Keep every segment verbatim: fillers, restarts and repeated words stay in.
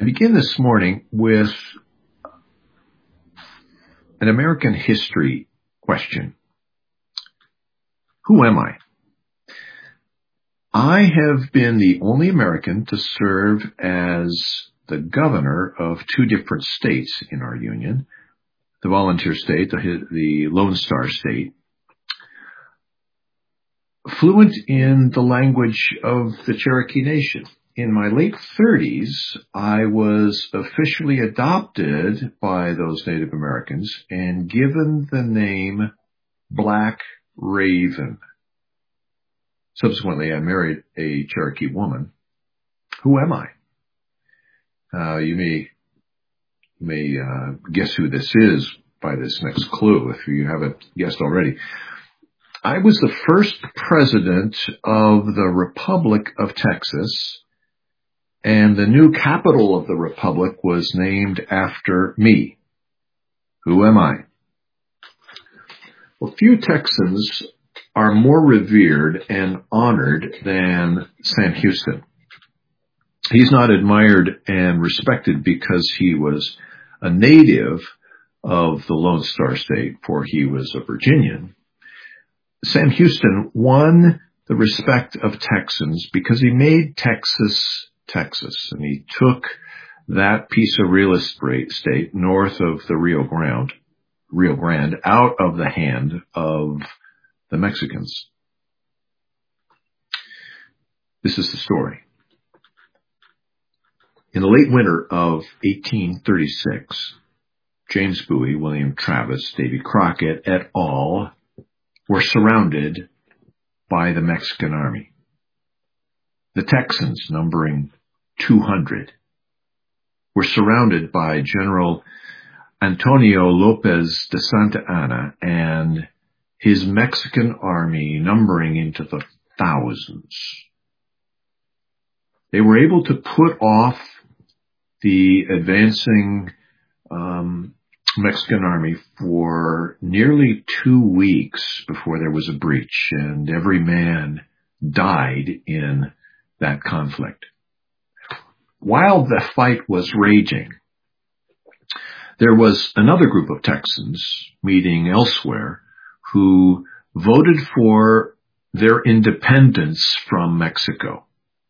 begin this morning with an American history question. Who am I? I have been the only American to serve as the governor of two different states in our union, the volunteer state, the, the Lone Star State, fluent in the language of the Cherokee Nation. In my late thirties, I was officially adopted by those Native Americans and given the name Black Raven. Subsequently, I married a Cherokee woman. Who am I? Uh, you may, may uh, guess who this is by this next clue, if you haven't guessed already. I was the first president of the Republic of Texas, and the new capital of the Republic was named after me. Who am I? Well, few Texans are more revered and honored than Sam Houston. He's not admired and respected because he was a native of the Lone Star State, for he was a Virginian. Sam Houston won the respect of Texans because he made Texas Texas, and he took that piece of real estate north of the Rio Grande, Rio Grande out of the hand of the Mexicans. This is the story. In the late winter of eighteen thirty-six, James Bowie, William Travis, Davy Crockett et al. Were surrounded by the Mexican army. The Texans, numbering two hundred, were surrounded by General Antonio Lopez de Santa Anna and his Mexican army, numbering into the thousands. They were able to put off the advancing um, Mexican army for nearly two weeks before there was a breach, and every man died in that conflict. While the fight was raging, there was another group of Texans meeting elsewhere who voted for their independence from Mexico.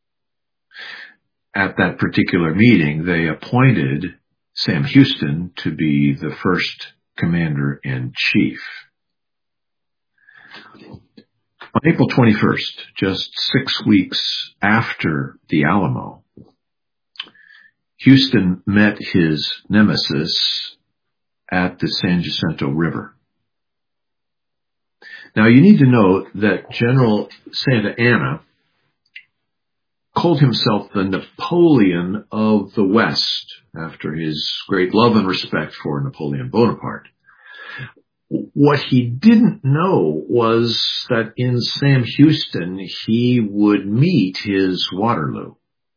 At that particular meeting, they appointed Sam Houston to be the first commander-in-chief. On April twenty-first, just six weeks after the Alamo, Houston met his nemesis at the San Jacinto River. Now, you need to note that General Santa Anna called himself the Napoleon of the West after his great love and respect for Napoleon Bonaparte. What he didn't know was that in Sam Houston, he would meet his Waterloo.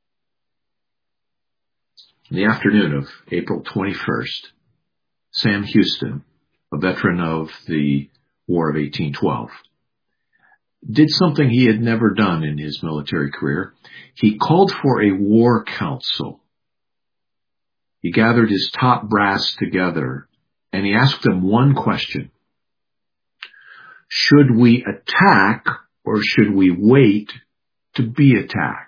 In the afternoon of April twenty-first, Sam Houston, a veteran of the War of eighteen twelve, did something he had never done in his military career. He called for a war council. He gathered his top brass together and he asked them one question. Should we attack or should we wait to be attacked?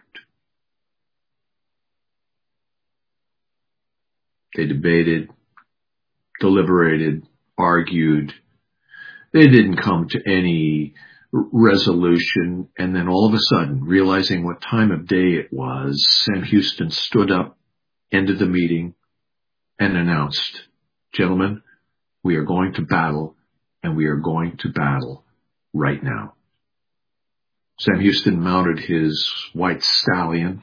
They debated, deliberated, argued. They didn't come to any resolution, and then all of a sudden, realizing what time of day it was, Sam Houston stood up, ended the meeting, and announced, "Gentlemen, we are going to battle, and we are going to battle right now." Sam Houston mounted his white stallion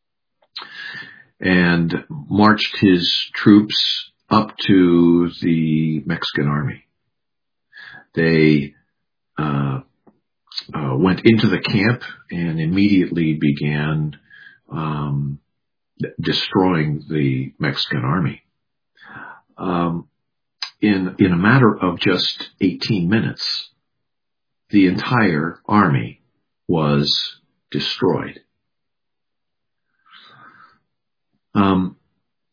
and marched his troops up to the Mexican army. They uh, uh, went into the camp and immediately began um, destroying the Mexican army. Um, in in a matter of just eighteen minutes, the entire army was destroyed. Um,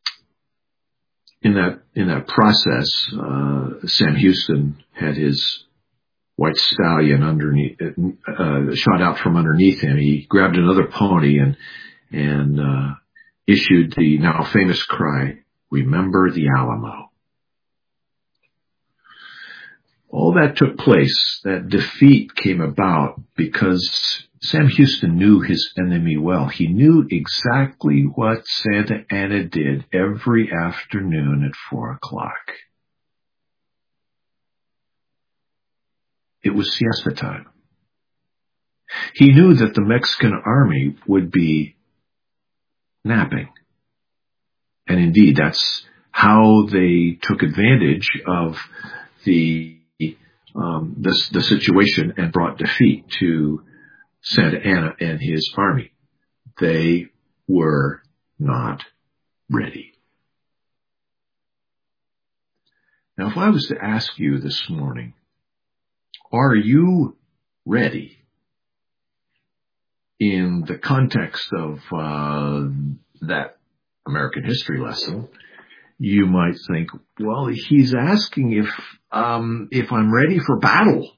that in that process, uh, Sam Houston had his white stallion underneath, uh, shot out from underneath him. He grabbed another pony and and uh, issued the now famous cry, "Remember the Alamo." All that took place, that defeat came about because Sam Houston knew his enemy well. He knew exactly what Santa Anna did every afternoon at four o'clock. It was siesta time. He knew that the Mexican army would be napping. And indeed, that's how they took advantage of the um, the, the situation and brought defeat to Santa Anna and his army. They were not ready. Now, if I was to ask you this morning, are you ready? In the context of uh, that American history lesson, you might think, well, he's asking if um, if I'm ready for battle.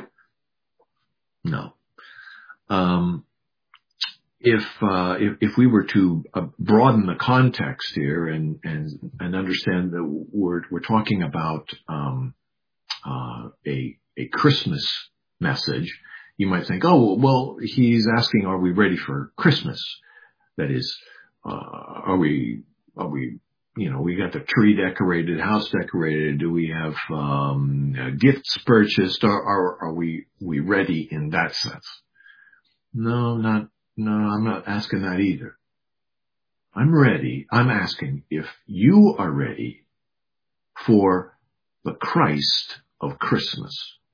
No. Um, if, uh, if if we were to uh, broaden the context here and and and understand that we're we're talking about um, uh, a a Christmas message, you might think, oh well, he's asking, are we ready for Christmas? That is, uh, are we are we you know we got the tree decorated, house decorated? Do we have um, uh, gifts purchased? Or are are we we ready in that sense? No, not, no, I'm not asking that either. I'm ready. I'm asking if you are ready for the Christ of Christmas.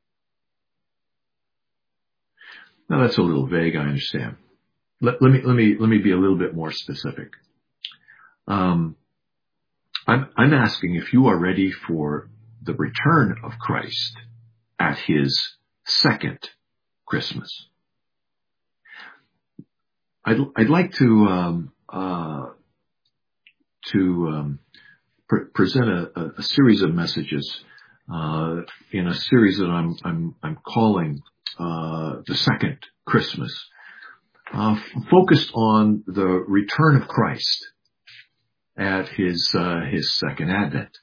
Now that's a little vague, I understand. Let, let me, let me, let me be a little bit more specific. Um, I'm, I'm asking if you are ready for the return of Christ at his second Christmas. I'd, I'd like to um, uh, to um, pre- present a, a series of messages uh, in a series that I'm I'm, I'm calling uh, the Second Christmas, uh, f- focused on the return of Christ at his uh, his second advent.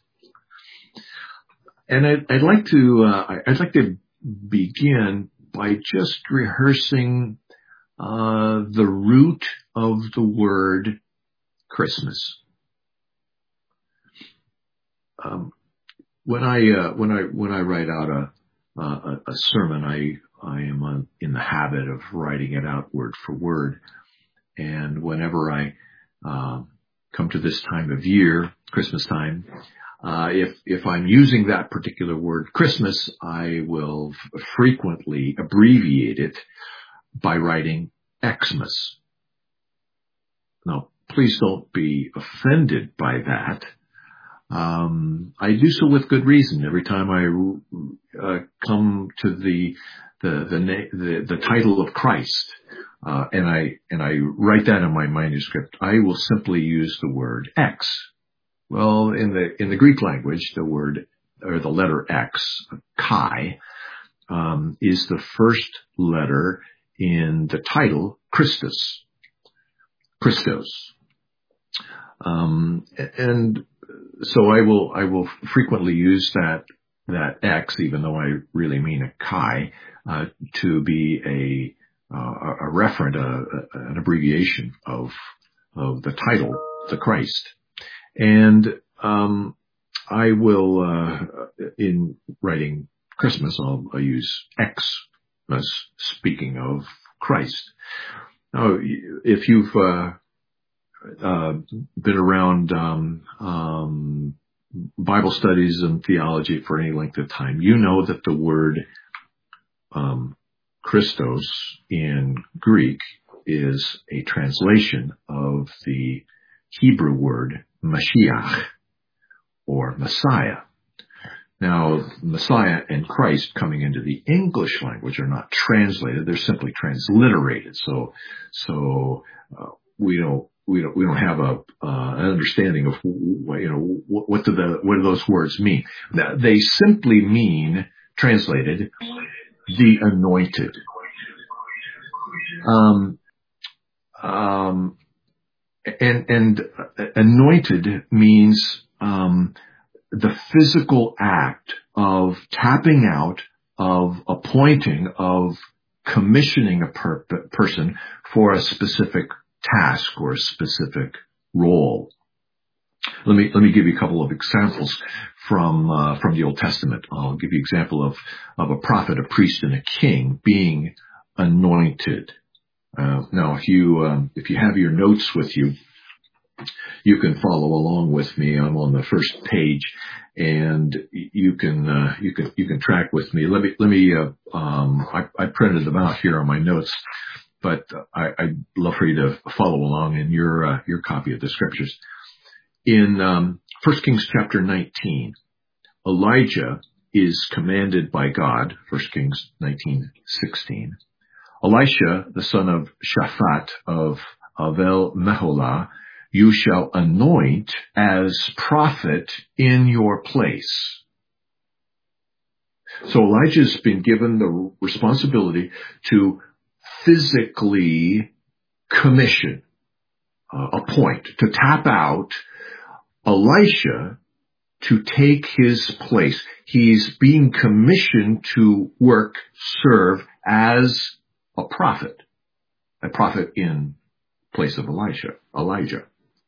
And I'd, I'd like to uh, I'd like to begin by just rehearsing Uh, the root of the word Christmas. Um, when I uh, when I when I write out a a, a sermon, I I am on, in the habit of writing it out word for word. And whenever I uh, come to this time of year, Christmas time, uh, if if I'm using that particular word Christmas, I will f- frequently abbreviate it by writing Xmas. Now, please don't be offended by that. Um, I do so with good reason. Every time I uh, come to the the the, the the title of Christ, uh, and I and I write that in my manuscript, I will simply use the word X. Well, in the in the Greek language, the word or the letter X, Chi, um, is the first letter in the title Christus, Christos, um, and so I will I will frequently use that that X, even though I really mean a Chi, uh, to be a uh, a referent, a, a, an abbreviation of of the title, the Christ, and um, I will uh, in writing Christmas, I'll, I'll use Xmas, speaking of Christ. Now, if you've uh, uh, been around um, um, Bible studies and theology for any length of time, you know that the word um, Christos in Greek is a translation of the Hebrew word Mashiach, or Messiah. Now, Messiah and Christ coming into the English language are not translated; they're simply transliterated. So, so uh, we don't we don't we don't have a uh, an understanding of you know what, what do the what do those words mean. They simply mean, translated, the anointed. Um, um, and and uh, anointed means um, the physical act of tapping out, of appointing, of commissioning a per- person for a specific task or a specific role. Let me let me give you a couple of examples from uh, from the Old Testament. I'll give you an example of of a prophet, a priest, and a king being anointed. Uh, now, if you um, if you have your notes with you, you can follow along with me. I'm on the first page, and you can uh, you can you can track with me. Let me let me. Uh, um, I, I printed them out here on my notes, but I, I'd love for you to follow along in your uh, your copy of the scriptures. In um, First Kings chapter nineteen, Elijah is commanded by God. First Kings nineteen sixteen. Elisha, the son of Shaphat of Avel Meholah, you shall anoint as prophet in your place. So Elijah's been given the responsibility to physically commission, uh, appoint, to tap out Elisha to take his place. He's being commissioned to work, serve as a prophet, a prophet in place of Elisha, Elijah.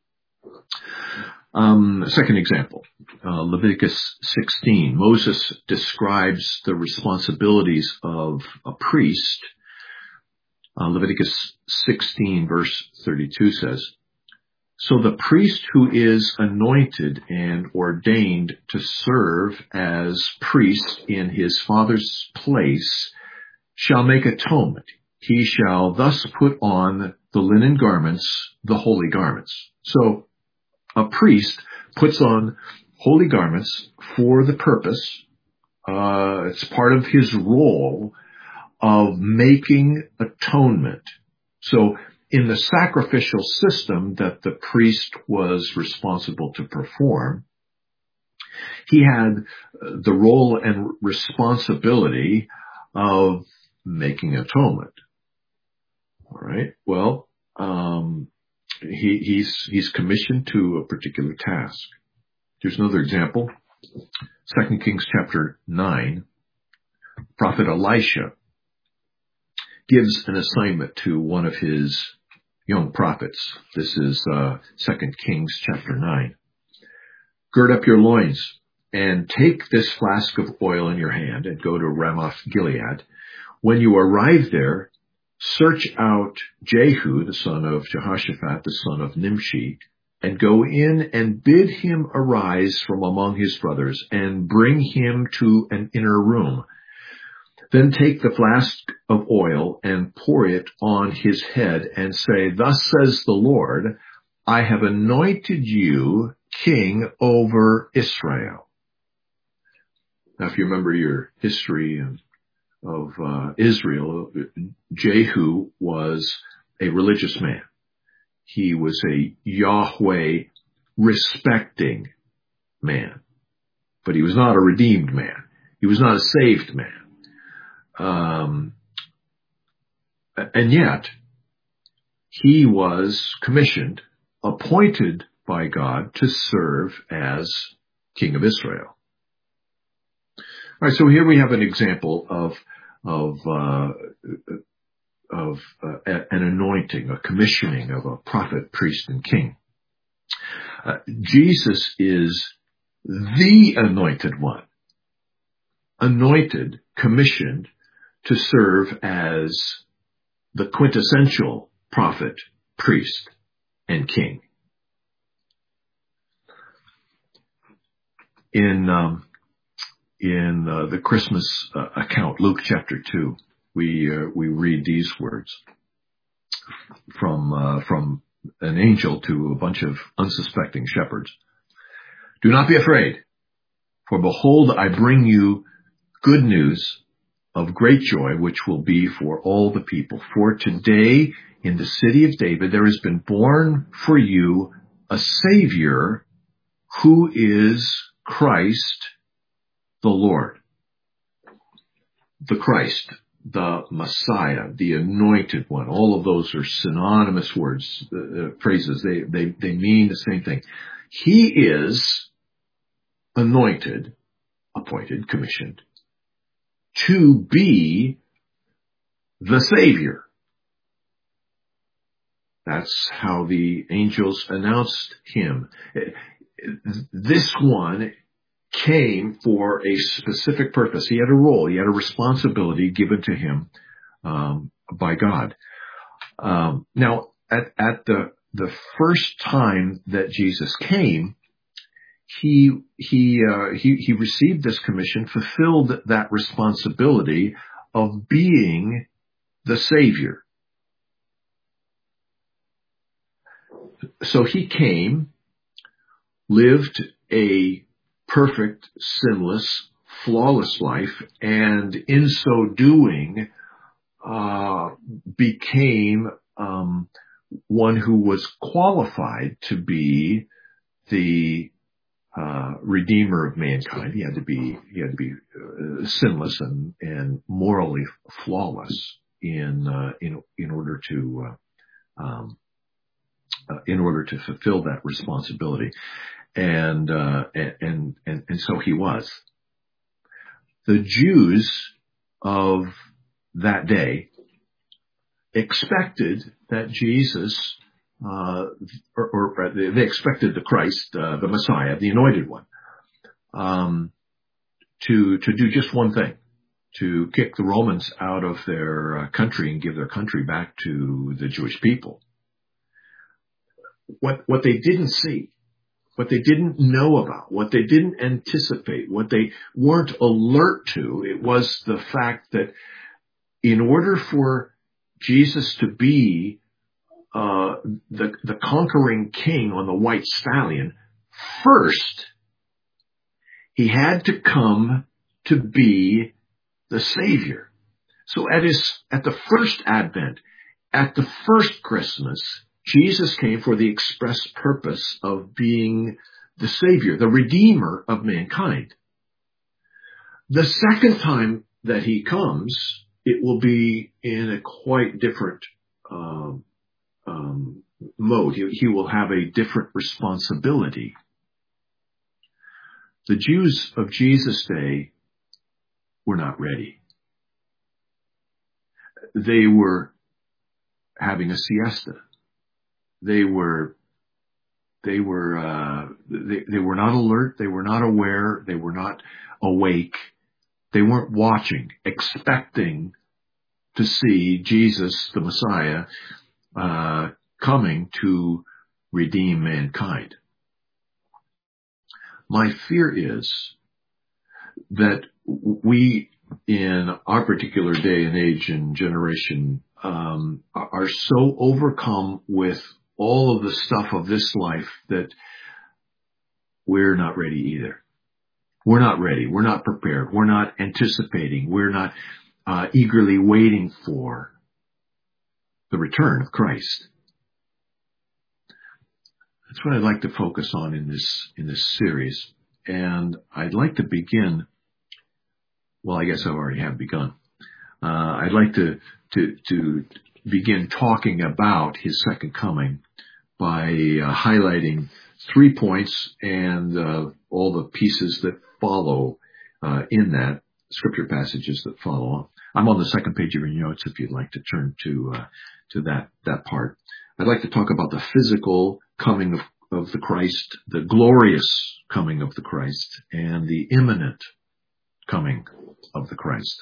Um, second example, uh, Leviticus sixteen. Moses describes the responsibilities of a priest. Uh, Leviticus sixteen verse thirty-two says, so the priest who is anointed and ordained to serve as priest in his father's place shall make atonement. He shall thus put on the linen garments, the holy garments. So a priest puts on holy garments for the purpose. Uh, it's part of his role of making atonement. So in the sacrificial system that the priest was responsible to perform, he had the role and responsibility of making atonement. All right. Well, um, he, he's he's commissioned to a particular task. Here's another example. Second Kings chapter nine. Prophet Elisha gives an assignment to one of his young prophets. This is uh, Second Kings chapter nine. Gird up your loins and take this flask of oil in your hand and go to Ramoth Gilead. When you arrive there, search out Jehu, the son of Jehoshaphat, the son of Nimshi, and go in and bid him arise from among his brothers and bring him to an inner room. Then take the flask of oil and pour it on his head and say, thus says the Lord, I have anointed you king over Israel. Now, if you remember your history of uh, Israel, Jehu was a religious man. He was a Yahweh respecting man, but he was not a redeemed man. He was not a saved man. Um, and yet he was commissioned, appointed by God to serve as king of Israel. All right, so here we have an example of of uh, of uh, an anointing, a commissioning of a prophet, priest, and king. Uh, Jesus is the anointed one, anointed, commissioned to serve as the quintessential prophet, priest, and king. In um, in uh, the Christmas uh, account, Luke chapter two, we uh, we read these words from uh, from an angel to a bunch of unsuspecting shepherds. Do not be afraid, for behold, I bring you good news of great joy, which will be for all the people. For today in the city of David there has been born for you a Savior who is Christ the Lord. The Christ, the Messiah, the Anointed One. All of those are synonymous words, uh, phrases. They, they, they mean the same thing. He is anointed, appointed, commissioned to be the Savior. That's how the angels announced him. This one came for a specific purpose. He had a role. He had a responsibility given to him um, by God. Um, now, at, at the the first time that Jesus came, he he uh, he he received this commission, fulfilled that responsibility of being the Savior. So he came, lived a perfect, sinless, flawless life, and in so doing, uh, became um, one who was qualified to be the uh, Redeemer of mankind. He had to be he had to be uh, sinless and and morally flawless in uh, in in order to uh, um, uh, in order to fulfill that responsibility. And, uh, and, and, and so he was. The Jews of that day expected that Jesus, uh, or, or they expected the Christ, uh, the Messiah, the Anointed One, um, to, to do just one thing, to kick the Romans out of their uh, country and give their country back to the Jewish people. What, what they didn't see, what they didn't know about, what they didn't anticipate, what they weren't alert to, it was the fact that in order for Jesus to be uh, the, the conquering king on the white stallion, first he had to come to be the Savior. So at his at the first Advent, at the first Christmas, Jesus came for the express purpose of being the Savior, the Redeemer of mankind. The second time that he comes, it will be in a quite different um, um, mode. He, he will have a different responsibility. The Jews of Jesus' day were not ready. They were having a siesta. They were, they were, uh, they, they were not alert. They were not aware. They were not awake. They weren't watching, expecting to see Jesus, the Messiah, uh, coming to redeem mankind. My fear is that we, in our particular day and age and generation, um, are so overcome with all of the stuff of this life that we're not ready either. We're not ready. We're not prepared. We're not anticipating. We're not uh, eagerly waiting for the return of Christ. That's what I'd like to focus on in this in this series. And I'd like to begin, well, I guess I already have begun. Uh, I'd like to, to, to begin talking about his second coming by uh, highlighting three points and uh, all the pieces that follow uh, in that, scripture passages that follow. I'm on the second page of your notes if you'd like to turn to uh, to that that part. I'd like to talk about the physical coming of, of the Christ, the glorious coming of the Christ, and the imminent coming of the Christ.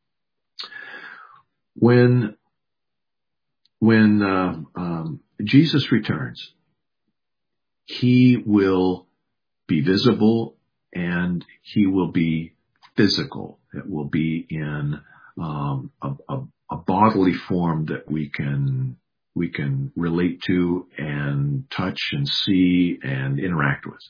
When when uh, um, Jesus returns, he will be visible and he will be physical. It will be in um, a, a, a bodily form that we can we can relate to and touch and see and interact with.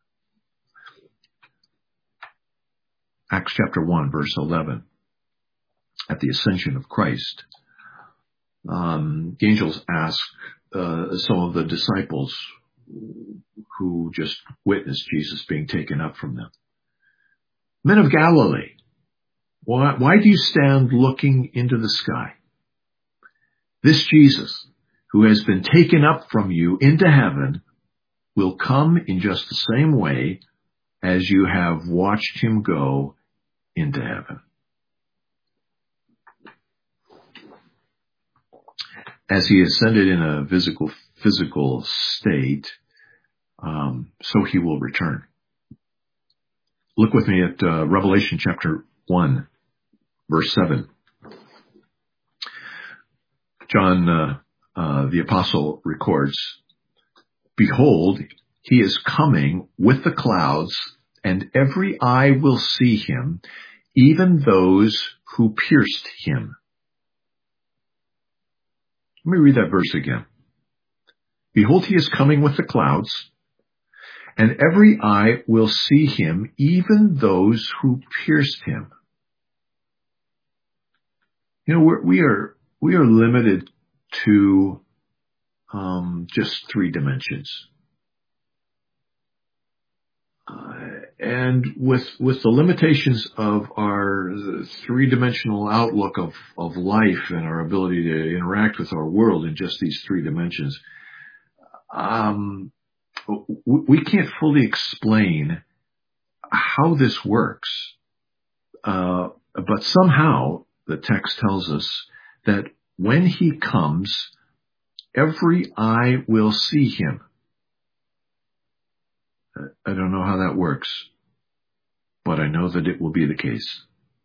Acts chapter one, verse eleven. at the ascension of Christ, um, the angels ask uh, some of the disciples who just witnessed Jesus being taken up from them, "Men of Galilee, why, why do you stand looking into the sky? This Jesus, who has been taken up from you into heaven, will come in just the same way as you have watched him go into heaven." As he ascended in a physical, physical state, um, so he will return. Look with me at uh, Revelation chapter one, verse seven. John, uh, uh, the apostle, records, "Behold, he is coming with the clouds, and every eye will see him, even those who pierced him." Let me read that verse again. "Behold, he is coming with the clouds, and every eye will see him, even those who pierced him." You know, we're, we are we are limited to um, just three dimensions, uh, and with with the limitations of our three-dimensional outlook of of life and our ability to interact with our world in just these three dimensions, um, we can't fully explain how this works. Uh, but somehow the text tells us that when he comes, every eye will see him. I don't know how that works, but I know that it will be the case.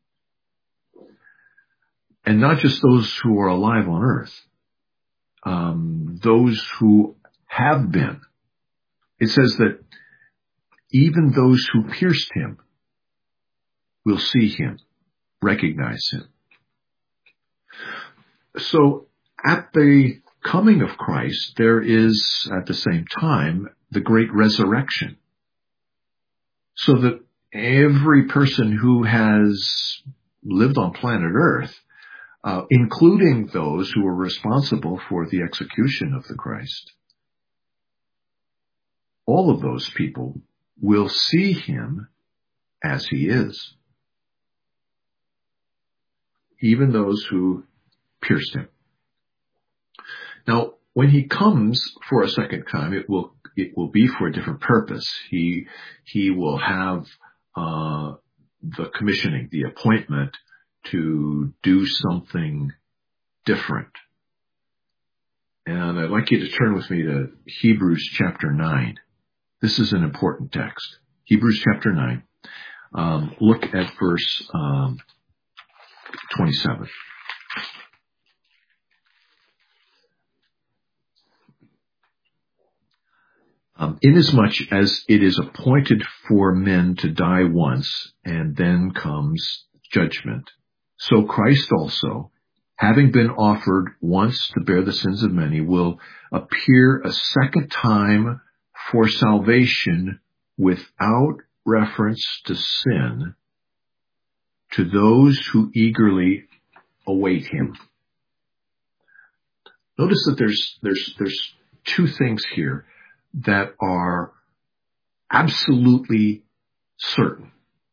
And not just those who are alive on earth, um, those who have been. It says that even those who pierced him will see him, recognize him. So at the coming of Christ, there is at the same time the great resurrection. So that every person who has lived on planet Earth, uh, including those who were responsible for the execution of the Christ, all of those people will see him as he is. Even those who pierced him. Now, when he comes for a second time, it will it will be for a different purpose. He he will have uh, the commissioning, the appointment to do something different. And I'd like you to turn with me to Hebrews chapter nine. This is an important text. Hebrews chapter nine. Um, look at verse um, twenty-seven. Um, inasmuch as it is appointed for men to die once, and then comes judgment, so Christ also, having been offered once to bear the sins of many, will appear a second time for salvation without reference to sin to those who eagerly await him. Notice that there's there's there's two things here that are absolutely certain.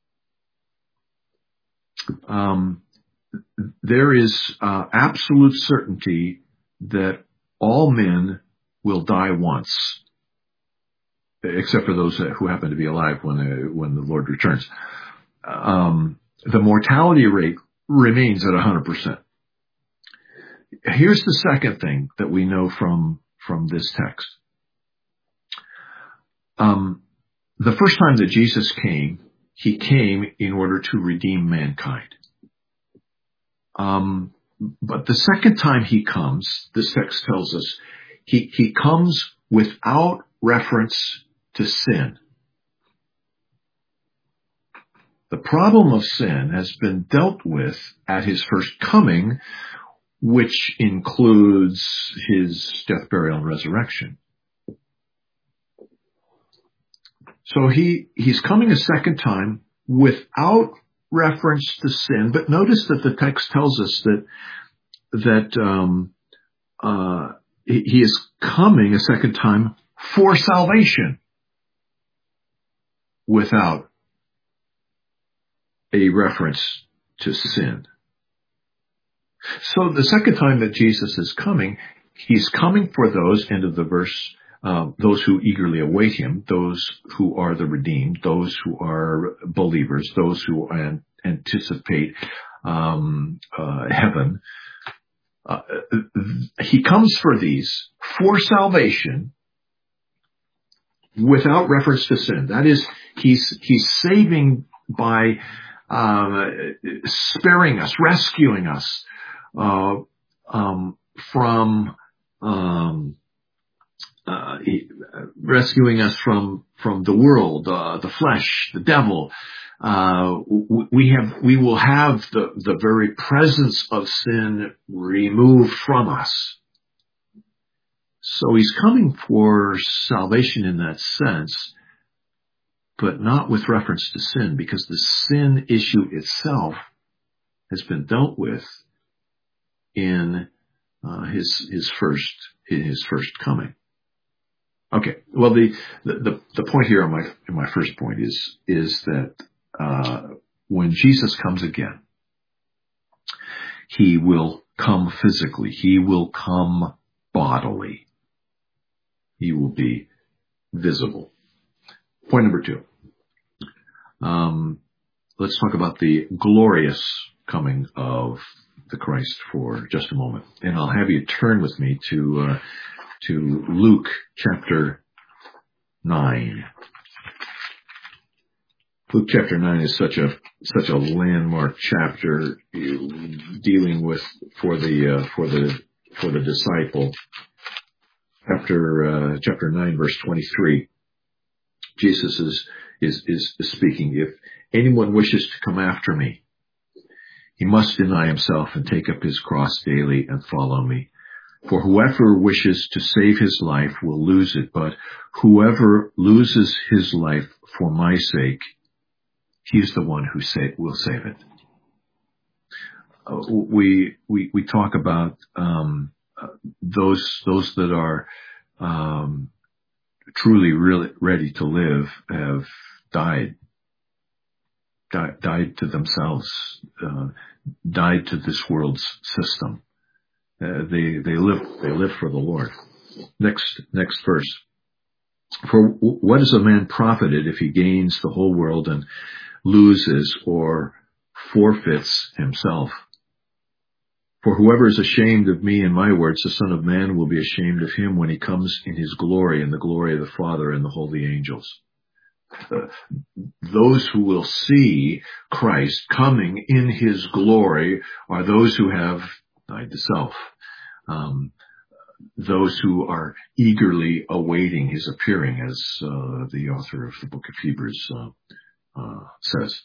Um, there is uh, absolute certainty that all men will die once, except for those who happen to be alive when the, when the Lord returns. Um, the mortality rate remains at one hundred percent. Here's the second thing that we know from, from this text. Um, the first time that Jesus came, he came in order to redeem mankind. Um, but the second time he comes, this text tells us, he, he comes without reference to sin. The problem of sin has been dealt with at his first coming, which includes his death, burial, and resurrection. So he, he's coming a second time without reference to sin, but notice that the text tells us that that um, uh, he, he is coming a second time for salvation without a reference to sin. So the second time that Jesus is coming, he's coming for those, end of the verse, uh, those who eagerly await him, those who are the redeemed, those who are believers, those who an- anticipate um, uh, heaven. Uh, he comes for these for salvation without reference to sin. That is, he's he's saving by uh, sparing us, rescuing us uh, um, from um, uh, rescuing us from from the world, uh, the flesh, the devil. Uh, we have, we will have the, the very presence of sin removed from us. So he's coming for salvation in that sense, but not with reference to sin, because the sin issue itself has been dealt with in uh, his his first in his first coming. Okay, well the the the point here on my in my first point is is that uh, when Jesus comes again, he will come physically. He will come bodily. He will be visible. Point number two. Um, let's talk about the glorious coming of the Christ for just a moment. And I'll have you turn with me to, uh, to Luke chapter nine. Luke chapter nine is such a, such a landmark chapter dealing with, for the, uh, for the, for the disciple. Chapter, uh, chapter nine, verse twenty-three. Jesus is, is, is speaking. If anyone wishes to come after me, he must deny himself and take up his cross daily and follow me. For whoever wishes to save his life will lose it, but whoever loses his life for my sake, he is the one who say, will save it. Uh, we, we, we talk about, um, uh, those, those that are, um, truly really ready to live have died, died, died to themselves, uh, died to this world's system. Uh, they, they live, they live for the Lord. Next, next verse. For what is a man profited if he gains the whole world and loses or forfeits himself? For whoever is ashamed of me and my words, the Son of Man will be ashamed of him when he comes in his glory and the glory of the Father and the holy angels. Uh, those who will see Christ coming in his glory are those who have died to self. Um, those who are eagerly awaiting his appearing, as uh, the author of the book of Hebrews uh, uh, says.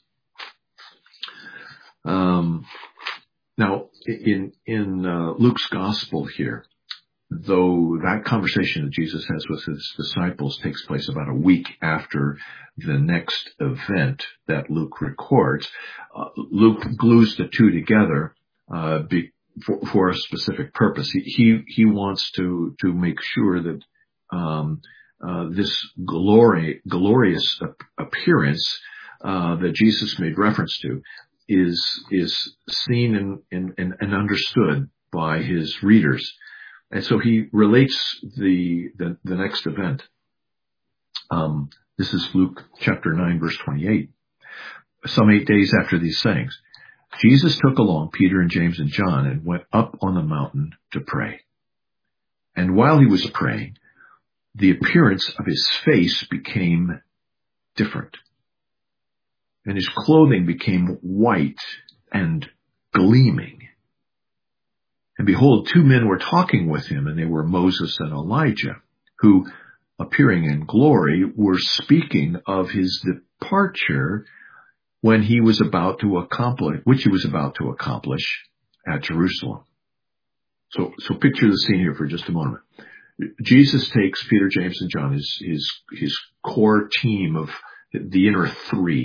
Um, now, in in uh, Luke's gospel here, though that conversation that Jesus has with his disciples takes place about a week after the next event that Luke records, uh, Luke glues the two together uh, be, for, for a specific purpose. He he, he wants to to make sure that um, uh, this glory glorious appearance uh, that Jesus made reference to is is seen and, and, and understood by his readers. And so he relates the, the, the next event. Um, this is Luke chapter nine, verse twenty-eight. Some eight days after these sayings, Jesus took along Peter and James and John and went up on the mountain to pray. And while he was praying, the appearance of his face became different, and his clothing became white and gleaming. And behold, two men were talking with him, and they were Moses and Elijah, who, appearing in glory, were speaking of his departure when he was about to accomplish, which he was about to accomplish at Jerusalem. So, so picture the scene here for just a moment. Jesus takes Peter, James, and John, his, his, his core team of the inner three,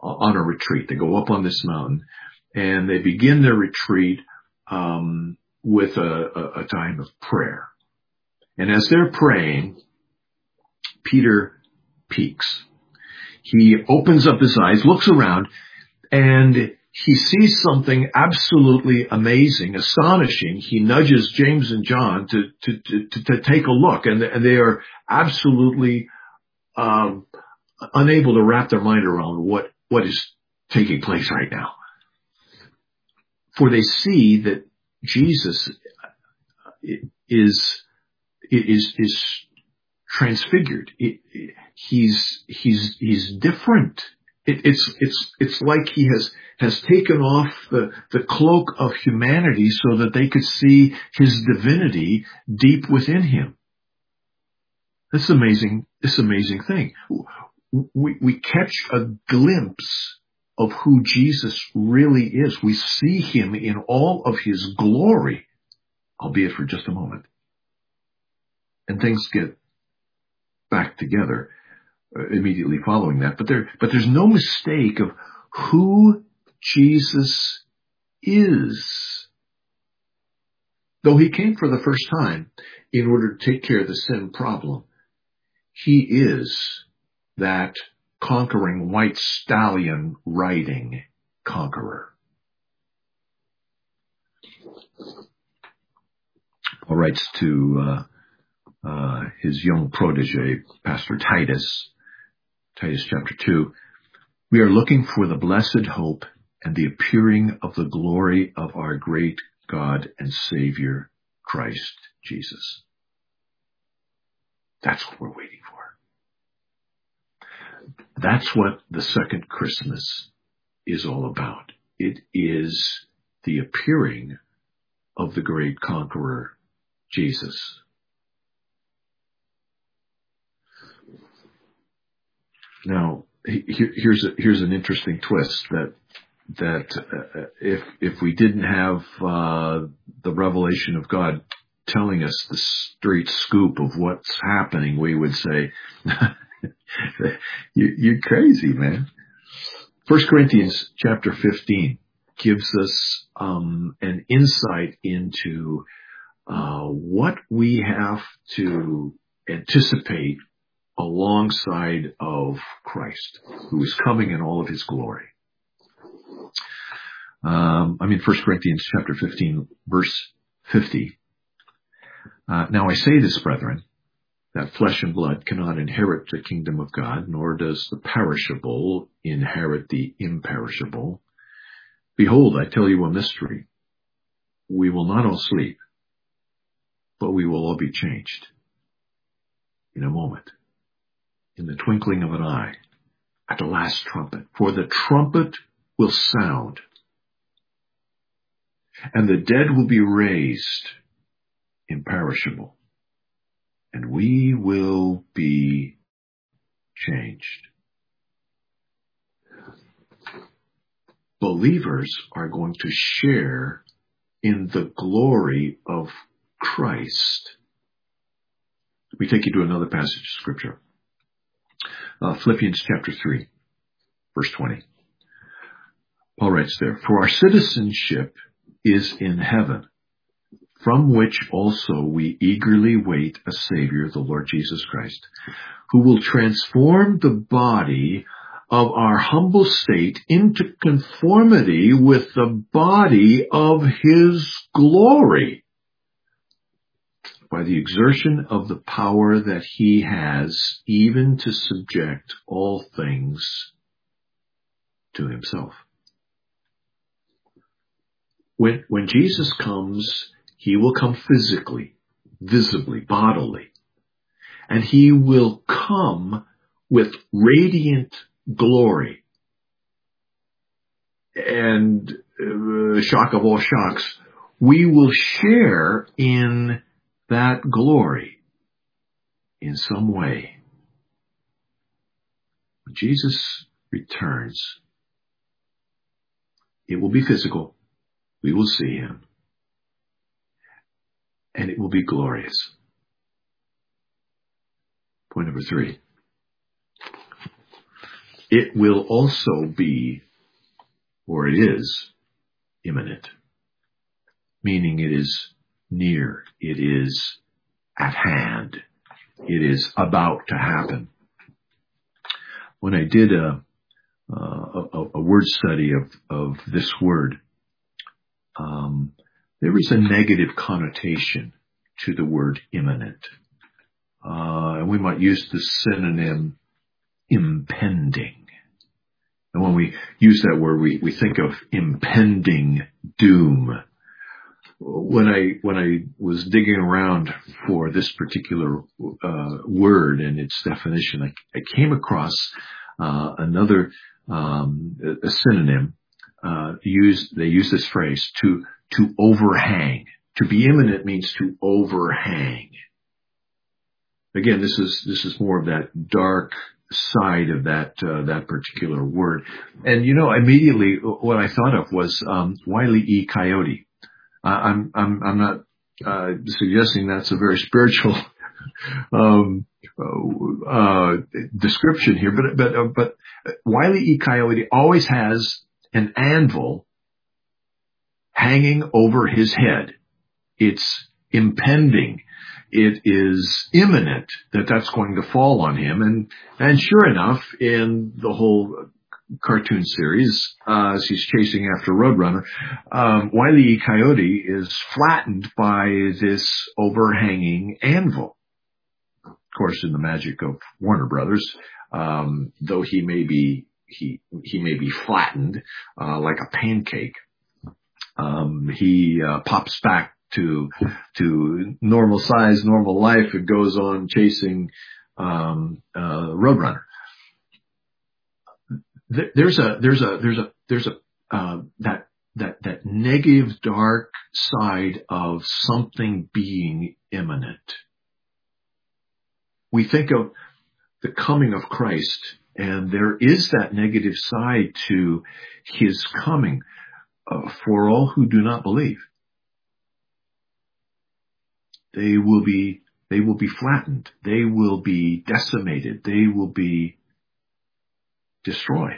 on a retreat. They go up on this mountain and they begin their retreat um, with a, a, a time of prayer. And as they're praying, Peter peeks. He opens up his eyes, looks around, and he sees something absolutely amazing, astonishing. He nudges James and John to to to, to take a look, and, and they are absolutely um, unable to wrap their mind around what what is taking place right now. For they see that Jesus is is is transfigured. It, it, he's he's he's different. It, it's it's it's like he has has taken off the the cloak of humanity so that they could see his divinity deep within him. This amazing this amazing thing. We we catch a glimpse of who Jesus really is. We see him in all of his glory, albeit for just a moment. And things get back together uh, immediately following that. But there, but there's no mistake of who Jesus is. Though he came for the first time in order to take care of the sin problem, he is that conquering white stallion riding conqueror. Paul writes to uh, uh, his young protege, Pastor Titus, Titus chapter two, we are looking for the blessed hope and the appearing of the glory of our great God and Savior, Christ Jesus. That's what we're waiting for. That's what the second Christmas is all about. It is the appearing of the great conqueror, Jesus. Now, here's a, here's an interesting twist that that uh, if if we didn't have uh, the revelation of God telling us the straight scoop of what's happening, we would say, you, you're crazy, man. First Corinthians chapter fifteen gives us um, an insight into uh, what we have to anticipate alongside of Christ, who is coming in all of his glory. Um, I mean, First Corinthians chapter fifteen, verse fifty. Uh, now I say this, brethren, that flesh and blood cannot inherit the kingdom of God, nor does the perishable inherit the imperishable. Behold, I tell you a mystery. We will not all sleep, but we will all be changed in a moment, in the twinkling of an eye, at the last trumpet. For the trumpet will sound, and the dead will be raised imperishable, and we will be changed. Believers are going to share in the glory of Christ. Let me take you to another passage of Scripture. Uh, Philippians chapter three, verse twenty. Paul writes there, for our citizenship is in heaven, from which also we eagerly wait a Savior, the Lord Jesus Christ, who will transform the body of our humble state into conformity with the body of his glory, by the exertion of the power that he has, even to subject all things to himself. When, when Jesus comes, he will come physically, visibly, bodily, and he will come with radiant glory. And uh, shock of all shocks, we will share in that glory in some way. When Jesus returns, it will be physical. We will see him. And it will be glorious. Point number three. it will also be, or it is, imminent, meaning it is near, it is at hand, it is about to happen. When I did a, a, a word study of, of this word, um, there is a negative connotation to the word imminent. Uh, and we might use the synonym impending. And when we use that word, we, we think of impending doom. When I, when I was digging around for this particular, uh, word and its definition, I, I came across, uh, another, um, a synonym, uh, used, they use this phrase to, to overhang. To be imminent means to overhang. Again, this is, this is more of that dark side of that, uh, that particular word. And, you know, immediately what I thought of was, um, Wile E. Coyote. Uh, I'm, I'm, I'm not, uh, suggesting that's a very spiritual, um, uh, description here, but, but, uh, but Wile E. Coyote always has an anvil hanging over his head. It's impending. It is imminent that that's going to fall on him. And, and sure enough, in the whole cartoon series, uh, as he's chasing after Roadrunner, um, Wile E. Coyote is flattened by this overhanging anvil. Of course, in the magic of Warner Brothers, um, though he may be, he, he may be flattened, uh, like a pancake, um, he, uh, pops back to, to normal size, normal life. It goes on chasing, um, uh, Roadrunner. There's a, there's a, there's a, there's a, uh, that, that, that negative, dark side of something being imminent. We think of the coming of Christ, and there is that negative side to his coming, uh, for all who do not believe. They will be, they will be flattened. They will be decimated. They will be destroyed.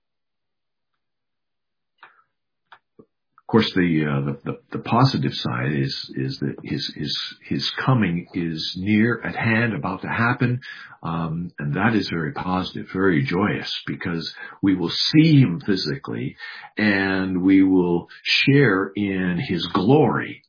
Of course, the, uh, the, the, the positive side is, is that his, his, his coming is near at hand, about to happen. Um, and that is very positive, very joyous, because we will see him physically and we will share in his glory.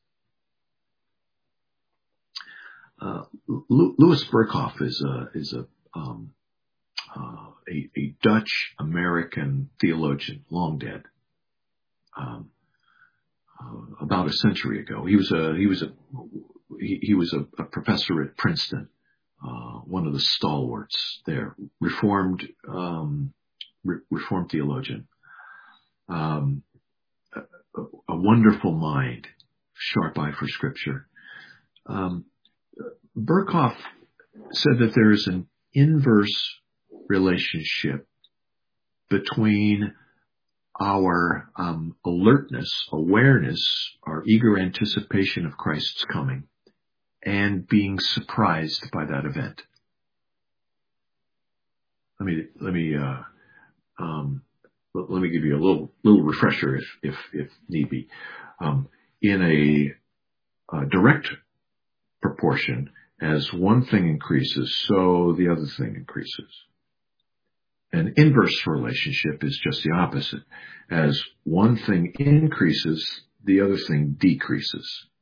Uh, Louis Berkhoff is a, is a, um, uh, a, a Dutch American theologian, long dead. Um, Uh, about a century ago. He was a, he was a, he, he was a, a professor at Princeton, uh, one of the stalwarts there, reformed, um, re- reformed theologian, um, a, a wonderful mind, sharp eye for scripture. Um, Berkhoff said that there is an inverse relationship between our um, alertness, awareness, our eager anticipation of Christ's coming, and being surprised by that event. Let me let me uh, um, let, let me give you a little little refresher, if if if need be. Um, in a, a direct proportion, as one thing increases, so the other thing increases. An inverse relationship is just the opposite. As one thing increases, the other thing decreases.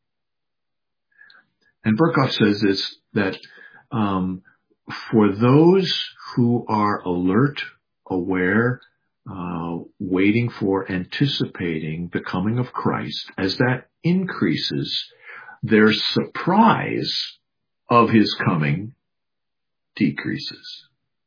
And Berkhoff says this, that um, for those who are alert, aware, uh, waiting for, anticipating the coming of Christ, as that increases, their surprise of his coming decreases.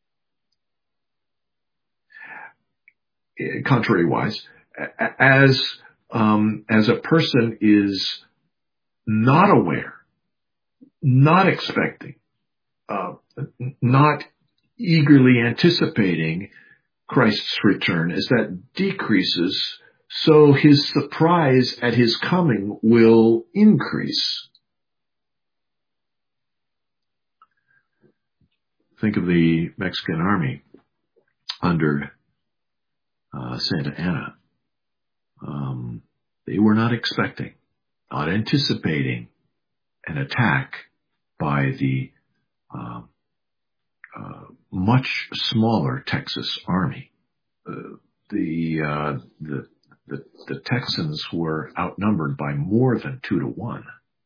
Contrary-wise, as um, as a person is not aware, not expecting, uh, not eagerly anticipating Christ's return, as that decreases, so his surprise at his coming will increase. Think of the Mexican army. under uh, Santa Anna. Um, they were not expecting, not anticipating an attack by the uh, uh, much smaller Texas Army. Uh, the, uh, the the the Texans were outnumbered by more than two to one,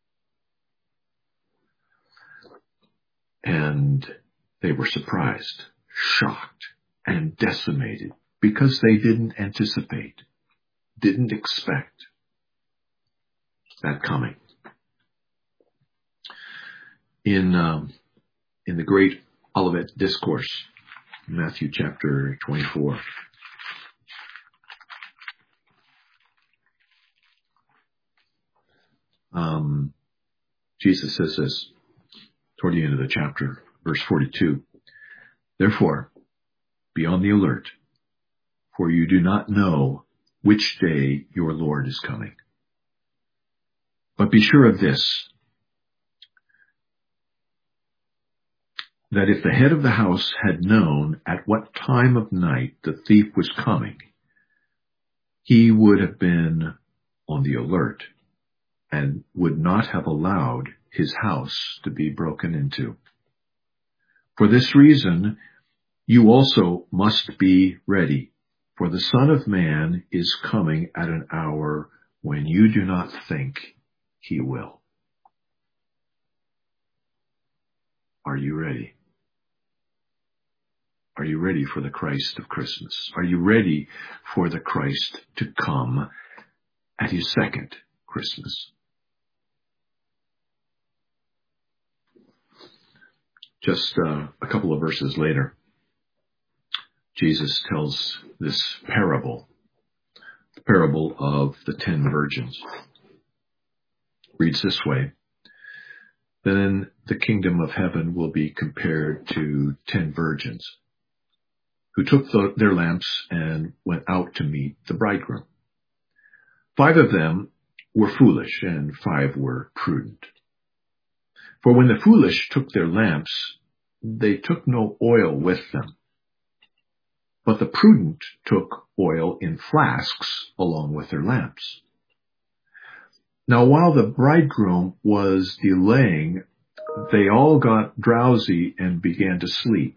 and they were surprised, shocked, and decimated because they didn't anticipate, didn't expect that coming. In um, in the great Olivet Discourse, Matthew chapter twenty-four, um, Jesus says this toward the end of the chapter, verse forty-two. Therefore, be on the alert, for you do not know which day your Lord is coming. But be sure of this, that if the head of the house had known at what time of night the thief was coming, he would have been on the alert and would not have allowed his house to be broken into. For this reason, you also must be ready, for the Son of Man is coming at an hour when you do not think he will. Are you ready? Are you ready for the Christ of Christmas? Are you ready for the Christ to come at his second Christmas? Just uh, a couple of verses later, Jesus tells this parable, the parable of the ten virgins. It reads this way: then the kingdom of heaven will be compared to ten virgins who took the, their lamps and went out to meet the bridegroom. Five of them were foolish and five were prudent. For when the foolish took their lamps, they took no oil with them. But the prudent took oil in flasks along with their lamps. Now while the bridegroom was delaying, they all got drowsy and began to sleep.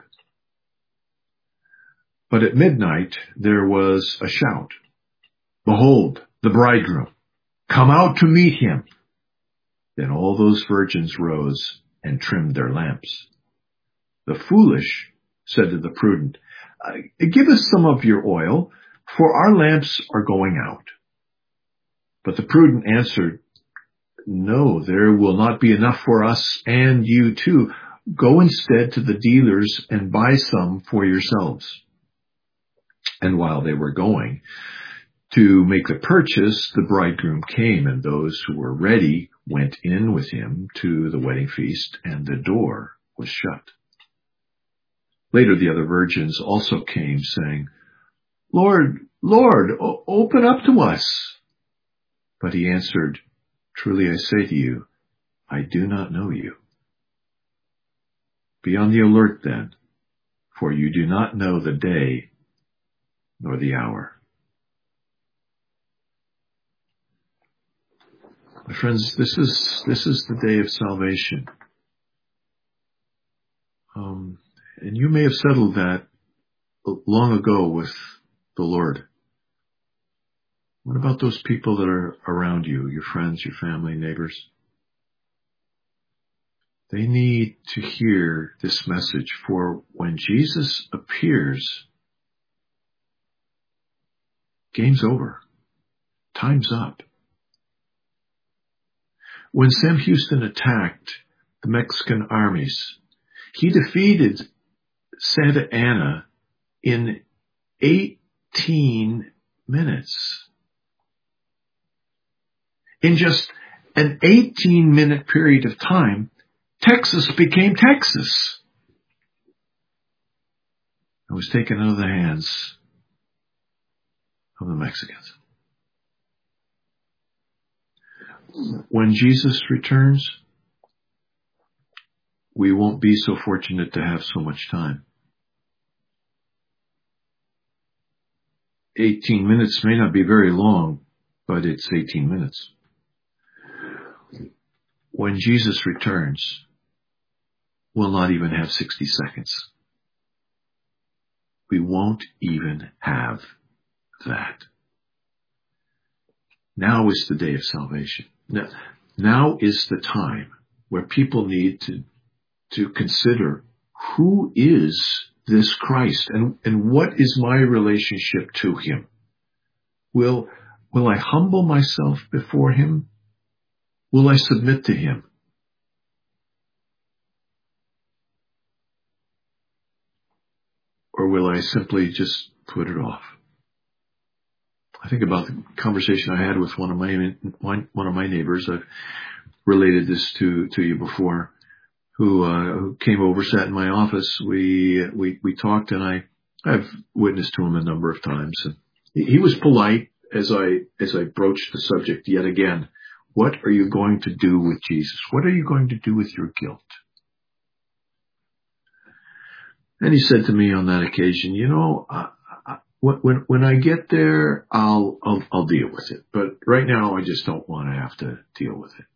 But at midnight there was a shout, "Behold, the bridegroom! Come out to meet him!" Then all those virgins rose and trimmed their lamps. The foolish said to the prudent, "Give us some of your oil, for our lamps are going out." But the prudent answered, "No, there will not be enough for us and you too. Go instead to the dealers and buy some for yourselves." And while they were going to make the purchase, the bridegroom came, and those who were ready went in with him to the wedding feast, and the door was shut. Later the other virgins also came, saying, "Lord, Lord, o- open up to us." But he answered, "Truly I say to you, I do not know you. Be on the alert then, for you do not know the day nor the hour." My friends, this is this is the day of salvation. Um, and you may have settled that long ago with the Lord. What about those people that are around you, your friends, your family, neighbors? They need to hear this message, for when Jesus appears, game's over. Time's up. When Sam Houston attacked the Mexican armies, he defeated Santa Anna in eighteen minutes. In just an eighteen minute period of time, Texas became Texas. It was taken out of the hands of the Mexicans. When Jesus returns, we won't be so fortunate to have so much time. eighteen minutes may not be very long, but it's eighteen minutes. When Jesus returns, we'll not even have sixty seconds. We won't even have that. Now is the day of salvation. Now, now is the time where people need to, to consider, who is this Christ, and, and what is my relationship to him? Will, will I humble myself before him? Will I submit to him? Or will I simply just put it off? I think about the conversation I had with one of my one of my neighbors. I've related this to, to you before. Who, uh, who came over, sat in my office. We we we talked, and I I've witnessed to him a number of times. And he, he was polite as I as I broached the subject yet again. What are you going to do with Jesus? What are you going to do with your guilt? And he said to me on that occasion, you know, I, I, when when I get there, I'll, I'll I'll deal with it. But right now, I just don't want to have to deal with it.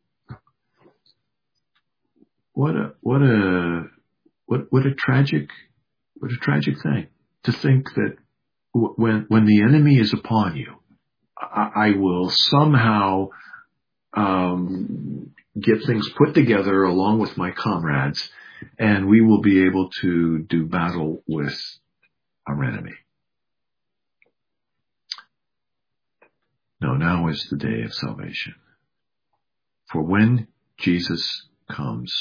What a what a what what a tragic what a tragic thing to think that when when the enemy is upon you, I, I will somehow um, get things put together along with my comrades, and we will be able to do battle with our enemy. No, now is the day of salvation. For when Jesus comes,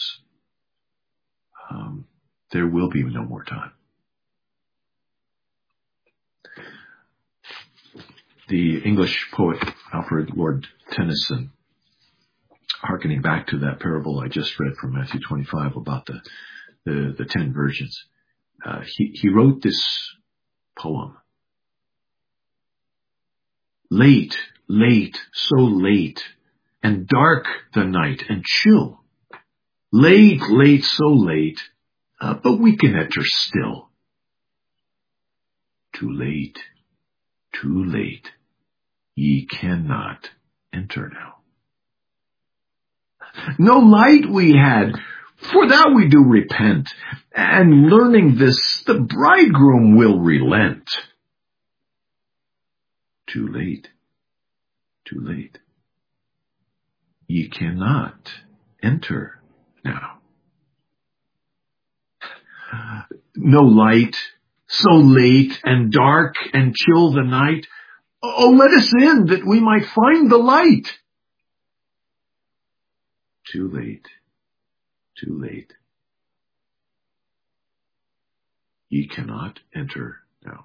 um, there will be no more time. The English poet Alfred Lord Tennyson, hearkening back to that parable I just read from Matthew twenty-five about the the, the ten virgins, uh, he, he wrote this poem. Late, late, so late, and dark the night and chill. Late, late, so late, uh, but we can enter still. Too late, too late, ye cannot enter now. No light we had, for that we do repent, and learning this, the bridegroom will relent. Too late, too late, ye cannot enter now. No light, so late and dark and chill the night. Oh, let us in that we might find the light. Too late, too late. Ye cannot enter now.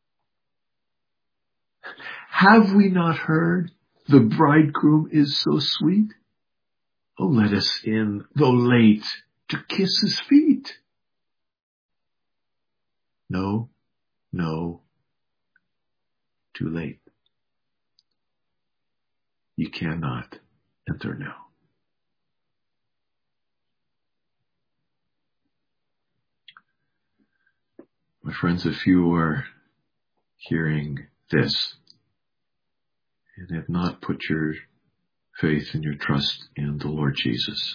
Have we not heard the bridegroom is so sweet? Oh, let us in, though late, to kiss his feet. No, no, too late. You cannot enter now. My friends, if you are hearing this and have not put your faith and your trust in the Lord Jesus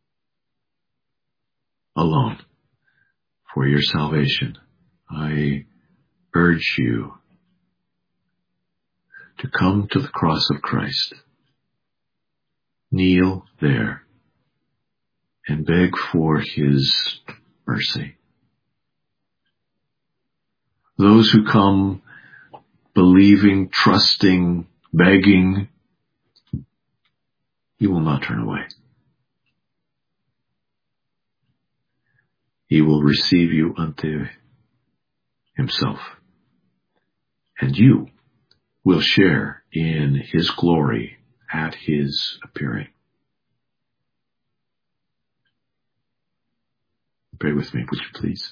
alone for your salvation, I urge you to come to the cross of Christ, kneel there, and beg for his mercy. Those who come believing, trusting, begging, he will not turn away. He will receive you unto himself, and you will share in his glory at his appearing. Pray with me, would you please?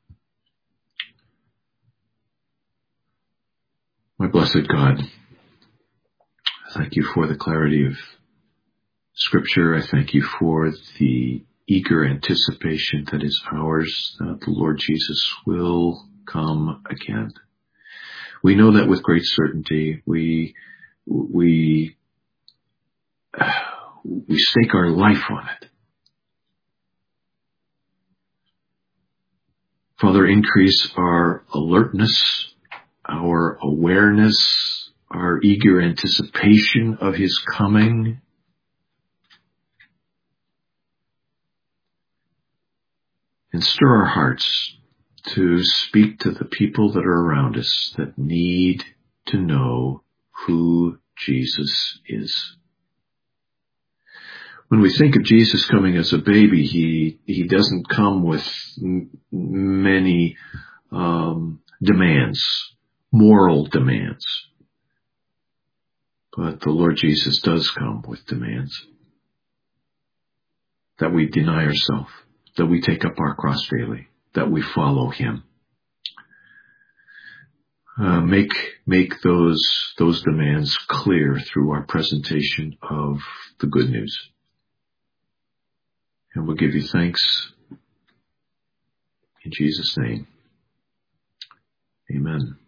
My blessed God, I thank you for the clarity of Scripture. I thank you for the eager anticipation that is ours, that the Lord Jesus will come again. We know that with great certainty. We, we, we stake our life on it. Father, increase our alertness, our awareness, our eager anticipation of his coming. And stir our hearts to speak to the people that are around us that need to know who Jesus is. When we think of Jesus coming as a baby, he he doesn't come with m- many um, demands, moral demands. But the Lord Jesus does come with demands. That we deny ourselves, that we take up our cross daily, that we follow him. Uh, make make those those demands clear through our presentation of the good news. And we'll give you thanks in Jesus' name. Amen.